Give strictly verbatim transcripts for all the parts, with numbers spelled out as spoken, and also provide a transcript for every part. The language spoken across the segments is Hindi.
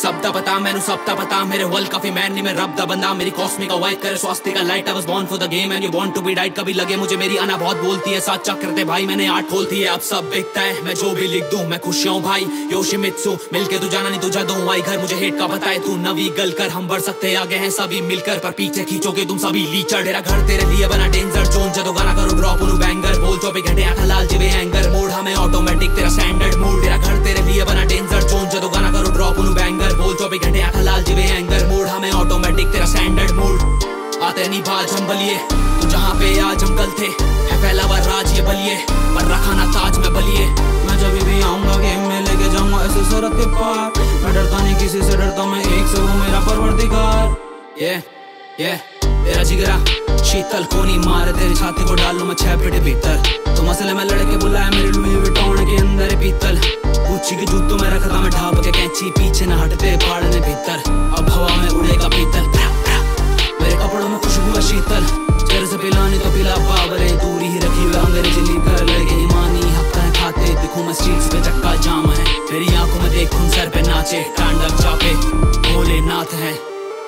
सब दा पता मैनू सब दा पता मेरे वर्ल्ड काफी मैन नहीं मैं रब दा बंदा मेरी कॉस्मिक वाइट करे स्वास्थ्य का light I was born for the game and you want to be diet कभी लगे मुझे मेरी अना बहुत बोलती है साथ चक्कर दे भाई मैंने आर्ट खोलती है अब सब बिकता है मैं जो भी लिख दूं मैं खुश हूं भाई योशिमित्सु मिलके तू जाना नहीं तुझा दूं आई घर मुझे हेट का बताए तू नवी गल कर हम बढ़ सकते आगे हैं सभी मिलकर पर पीछे खींचोगे तुम सभी लीचर तेरा घर तेरे लिए बना डेंजर जोन जदो गाना करो ड्रॉप उनु बैंगर बोल चौबीस घंटे आंख लाल जिवे एंगर मोड हमें ऑटोमेटिक तेरा स्टैंडर्ड मोड तेरा घर तेरे लिए बना डेंजर जोन जदो गाना करो ड्रॉप उनु बैंगर बोल चौबीस घंटे आंख लाल जिवे एंगर मोड हमें ऑटोमेटिक तेरा स्टैंडर्ड मोड आते नहीं बाज हम बलिए तू जहाँ पे आज हम कल थे है फैला हुआ राज ये बलिए पर रखा ना ताज में बलिए मैं जब भी आऊंगा गेम में लेके जाऊंगा ऐसे सरहद के पार मैं डरता नहीं किसी से डरता मैं एक से वो मेरा परवरदिगार ये ये तेरा जिगरा शीतल कोनी मारे तेरी छाती को डालूं मैं छह फीट भीतर तो मसले में लड़के बुलाया मेरे लुई विटॉन के अंदर है पीतल गुच्ची के जूतों में रखता मैं ढाप के कैंची पीछे न हटते फाड़ने भीतर अब हवा में उड़ेगा पीतल मेरे कपड़ों में खुशबू है शीतल तेरे से पिलानी तो पिला पावरे दूरी ही रखी हुई अंग्रेजी लिखकर लगे ईमानी हफ्ता है खाते दिखूं मैं स्ट्रीट्स पे चक्का जाम है मेरी आंखों में देखूं सर पे नाचे तांडव चापे भोलेनाथ है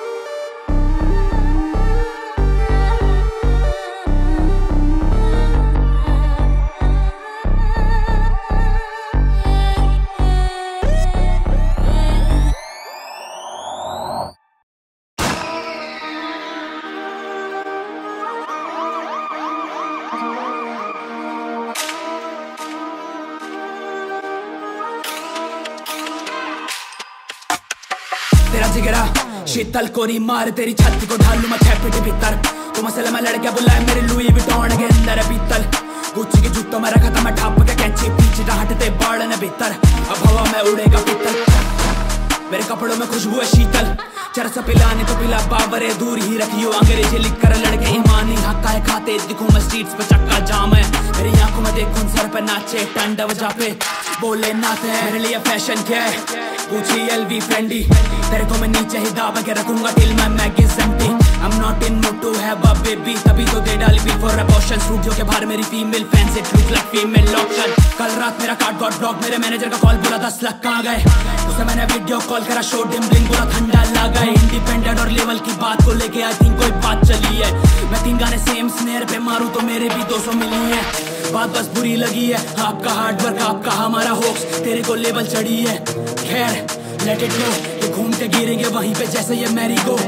तेरा जिगरा शीतल कोरी मार तेरी छाती को ढालूं मैं छह फीट भीतर तो मसले में लड़के बुलाए मेरे लुई विटॉन के अंदर है पीतल गुच्ची के जूतों में रखा था मैं ढाप के कैंची पीछे न हटते बाड़ने भीतर अब हवा में उड़ेगा पीतल मेरे कपड़ों में खुशबू है शीतल चरस पिलाने तो पिला बाबरे दूर ही रखी हो अंग्रेजी लिख कर लड़के ईमानी हक्का है खाते दिखूं मैं स्ट्रीट्स पे चक्का जाम है मेरी आंखों में देखूं सर पे नाचे तांडव जापे बोले नाते हैं मेरे लिए फैशन क्या है गुच्ची एलवी फ्रेंडी तेरे को मैं नीचे ही दाब के रखूंगा टिल मैं mag empty I'm not in mood to have a baby तभी तो दे डाली बिल फॉर अबॉर्शन स्टूडियो के बाहर मेरी female fans it look like female option कल रात मेरा कार्ड गॉट ब्लॉक मेरे मैनेजर का कॉल बोला दस लाख कहाँ गए उसे मैंने वीडियो कॉल करा शो डिम्बलिंग पूरा ठंडा लगा है इंडिपेंडेंट और लेवल की बात को लेके आई थिंक कोई बात चली है मैं तीन गाने सेम स्नेयर पे मारूं तो मेरे भी दो सौ मिली है बात बस बुरी लगी है आपका हार्डवर्क आपका हमारा होप्स तेरे को लेवल चढ़ी है खैर लेट इट गो ये घूमते गिरेंगे वहीं पे जैसे ये मैरी गो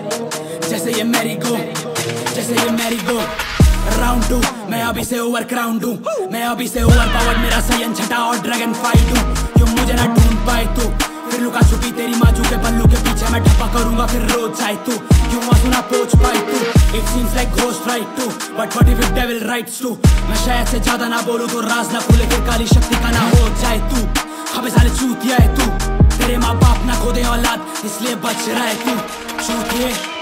जैसे ये मैरी गो जैसे ये मैरी गो राउंड टू मैं अभी से ओवर क्राउंड हूँ मैं अभी से ओवर पावर मेरा सयन छटा और ड्रैगन फाइट हूँ क्यों मुझे ना ढूंढ पाए तू फिर लुका छुपी तेरी माजू के पल्लू के पीछे मैं ठप्पा करूंगा फिर रोज चाहे तू क्यों आंसू ना पोछ पाए तू it seems like ghost right to but what if it devil rights to मैं शायद से ज्यादा ना बोलूं तो राज ना खुले फिर काली शक्ति का ना हो जाए तू हमें साले चूतिया है तू तेरे माँ बाप ना खोदे औलाद इसलिए बच रहा है तू चूतिए